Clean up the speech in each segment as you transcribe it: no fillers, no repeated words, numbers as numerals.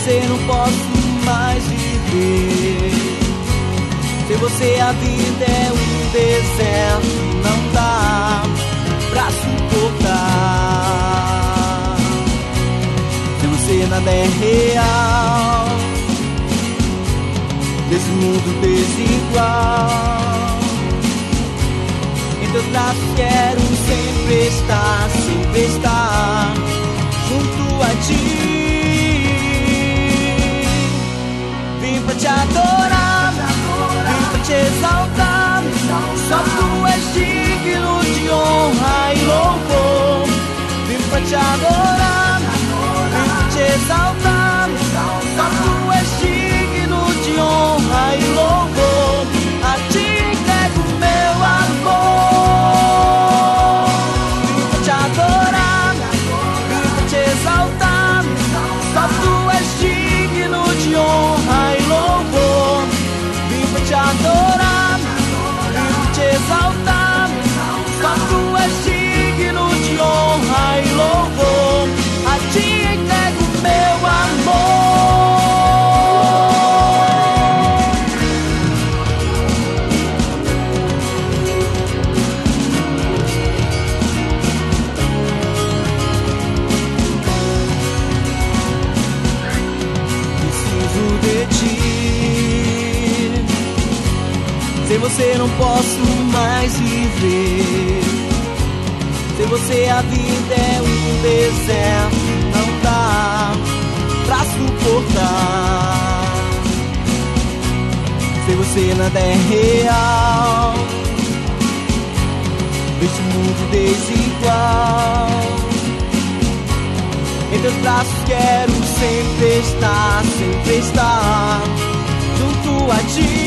você não posso mais viver. Sem você a vida é um deserto, não dá pra suportar. Sem você nada é real, desse mundo desigual. Em teus braços quero sempre estar junto a ti. Vim pra te adorar, vim pra te exaltar. Só tu és digno de honra e louvor. Vim pra te adorar, vim pra te exaltar. Só tu és digno de honra e louvor. A ti entrego meu amor. Vim pra te adorar, vim pra te exaltar. Só tu és digno de honra e louvor. Vim pra te adorar, vim pra te exaltar. Só tu és digno de honra e louvor. A ti entrego meu amor. Preciso de ti. Sem você não posso mais viver. Sem você a vida é um deserto, não dá pra suportar. Sem você nada é real, deste mundo desigual. Em teus braços quero sempre estar junto a ti.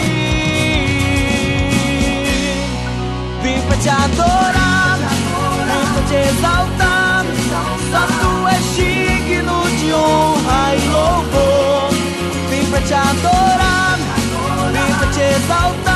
Vim pra te adorar, vim pra te exaltar. Só tu és digno de honra e louvor. Vim pra te adorar, vim pra te exaltar.